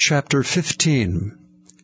Chapter 15.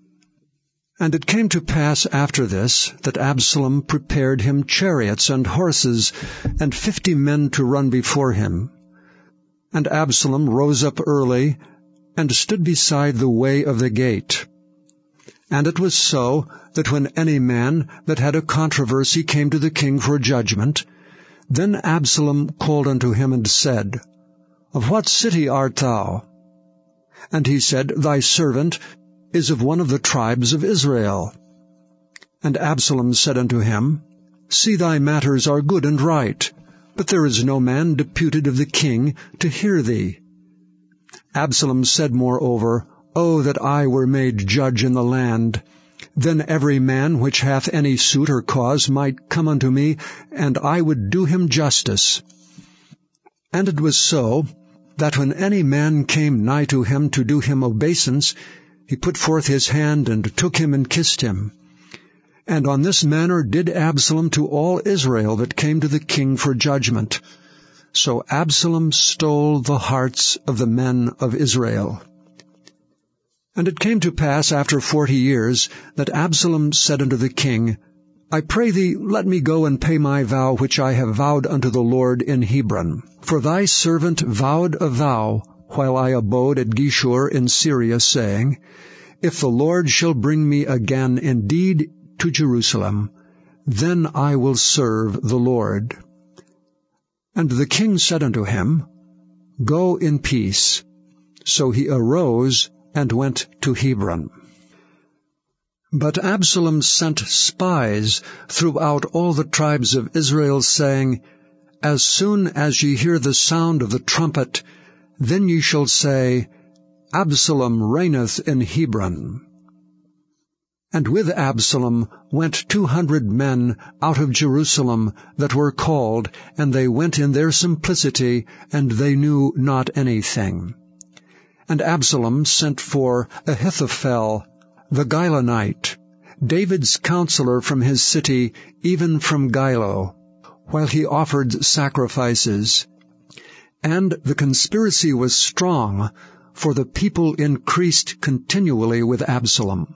And it came to pass after this, that Absalom prepared him chariots and horses, and 50 men to run before him. And Absalom rose up early, and stood beside the way of the gate. And it was so, that when any man that had a controversy came to the king for judgment, then Absalom called unto him, and said, Of what city art thou? And he said, Thy servant is of one of the tribes of Israel. And Absalom said unto him, See, thy matters are good and right, but there is no man deputed of the king to hear thee. Absalom said moreover, O that I were made judge in the land! Then every man which hath any suit or cause might come unto me, and I would do him justice. And it was so, that when any man came nigh to him to do him obeisance, he put forth his hand, and took him, and kissed him. And on this manner did Absalom to all Israel that came to the king for judgment. So Absalom stole the hearts of the men of Israel. And it came to pass after 40 years, that Absalom said unto the king, I pray thee, let me go and pay my vow which I have vowed unto the Lord in Hebron. For thy servant vowed a vow, while I abode at Geshur in Syria, saying, If the Lord shall bring me again indeed to Jerusalem, then I will serve the Lord. And the king said unto him, Go in peace. So he arose and went to Hebron. But Absalom sent spies throughout all the tribes of Israel, saying, As soon as ye hear the sound of the trumpet, then ye shall say, Absalom reigneth in Hebron. And with Absalom went 200 men out of Jerusalem that were called, and they went in their simplicity, and they knew not anything. And Absalom sent for Ahithophel, the Gilonite, David's counselor from his city, even from Gilo, while he offered sacrifices. And the conspiracy was strong, for the people increased continually with Absalom.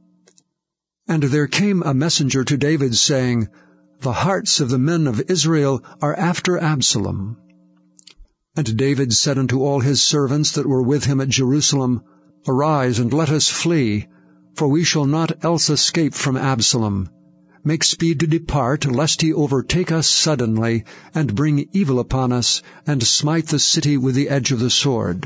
And there came a messenger to David, saying, The hearts of the men of Israel are after Absalom. And David said unto all his servants that were with him at Jerusalem, Arise, and let us flee, for we shall not else escape from Absalom. Make speed to depart, lest he overtake us suddenly, and bring evil upon us, and smite the city with the edge of the sword.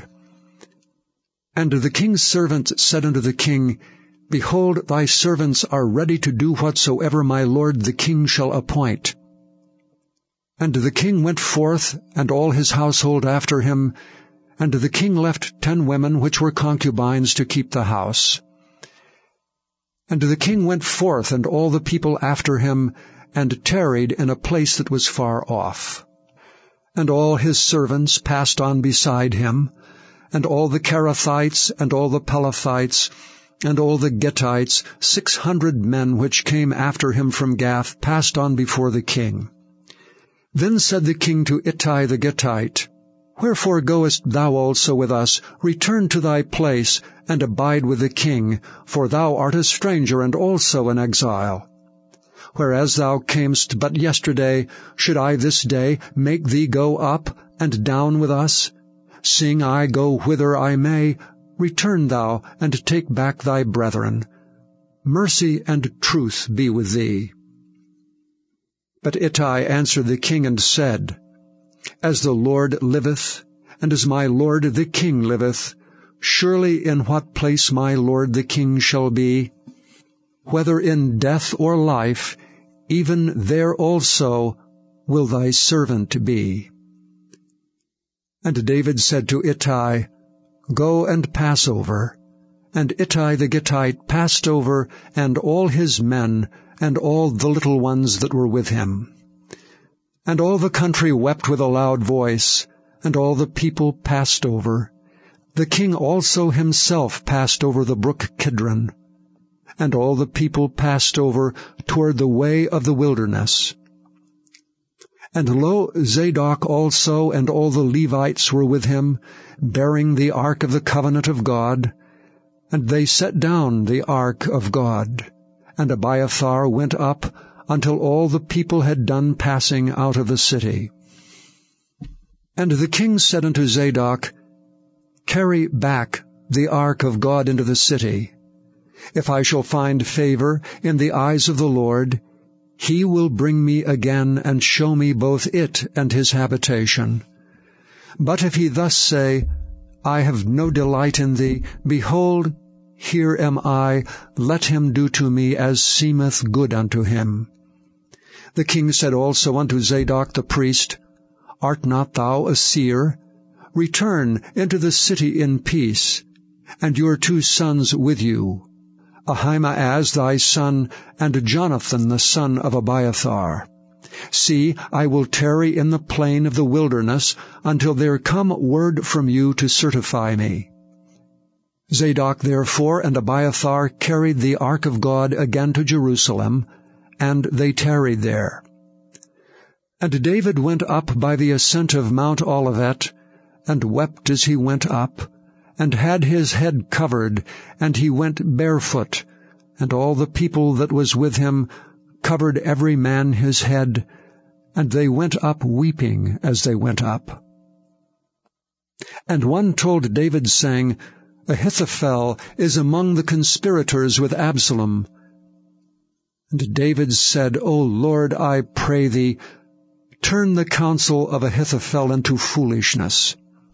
And the king's servant said unto the king, Behold, thy servants are ready to do whatsoever my lord the king shall appoint. And the king went forth, and all his household after him, and the king left 10 women which were concubines to keep the house. And the king went forth, and all the people after him, and tarried in a place that was far off. And all his servants passed on beside him, and all the Cherethites, and all the Pelethites, and all the Gittites, 600 men which came after him from Gath, passed on before the king. Then said the king to Ittai the Gittite, Wherefore goest thou also with us? Return to thy place, and abide with the king, for thou art a stranger and also an exile. Whereas thou camest but yesterday, should I this day make thee go up and down with us? Seeing I go whither I may, return thou, and take back thy brethren. Mercy and truth be with thee. But Ittai answered the king and said, As the Lord liveth, and as my lord the king liveth, surely in what place my lord the king shall be, whether in death or life, even there also will thy servant be. And David said to Ittai, Go and pass over. And Ittai the Gittite passed over, and all his men, and all the little ones that were with him. And all the country wept with a loud voice, and all the people passed over. The king also himself passed over the brook Kidron. And all the people passed over toward the way of the wilderness. And lo, Zadok also and all the Levites were with him, bearing the ark of the covenant of God. And they set down the ark of God, and Abiathar went up until all the people had done passing out of the city. And the king said unto Zadok, Carry back the ark of God into the city. If I shall find favor in the eyes of the Lord, he will bring me again and show me both it and his habitation. But if he thus say, I have no delight in thee, behold, here am I, let him do to me as seemeth good unto him. The king said also unto Zadok the priest, Art not thou a seer? Return into the city in peace, and your 2 sons with you, Ahimaaz thy son, and Jonathan the son of Abiathar. See, I will tarry in the plain of the wilderness until there come word from you to certify me. Zadok therefore and Abiathar carried the ark of God again to Jerusalem, and they tarried there. And David went up by the ascent of Mount Olivet, and wept as he went up, and had his head covered, and he went barefoot, and all the people that was with him covered every man his head, and they went up weeping as they went up. And one told David, saying, Ahithophel is among the conspirators with Absalom. And David said, O Lord, I pray thee, turn the counsel of Ahithophel into foolishness.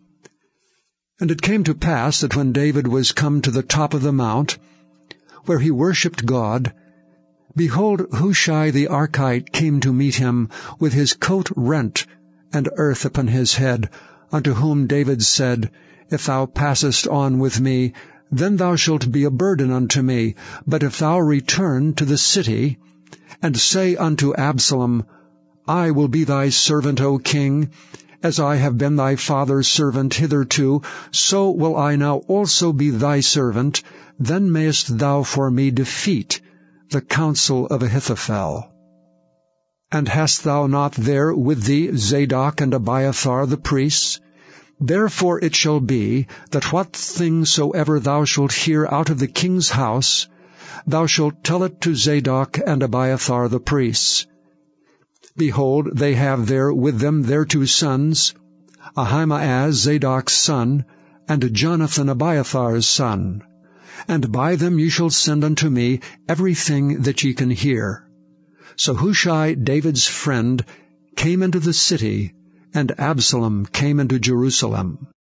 And it came to pass that when David was come to the top of the mount, where he worshipped God, behold, Hushai the Archite came to meet him, with his coat rent, and earth upon his head, unto whom David said, If thou passest on with me, then thou shalt be a burden unto me. But if thou return to the city, and say unto Absalom, I will be thy servant, O king, as I have been thy father's servant hitherto, so will I now also be thy servant, then mayest thou for me defeat the counsel of Ahithophel. And hast thou not there with thee Zadok and Abiathar the priests? Therefore it shall be, that what thing soever thou shalt hear out of the king's house, thou shalt tell it to Zadok and Abiathar the priests. Behold, they have there with them their 2 sons, Ahimaaz Zadok's son, and Jonathan Abiathar's son. And by them ye shall send unto me everything that ye can hear. So Hushai, David's friend, came into the city, and Absalom came into Jerusalem.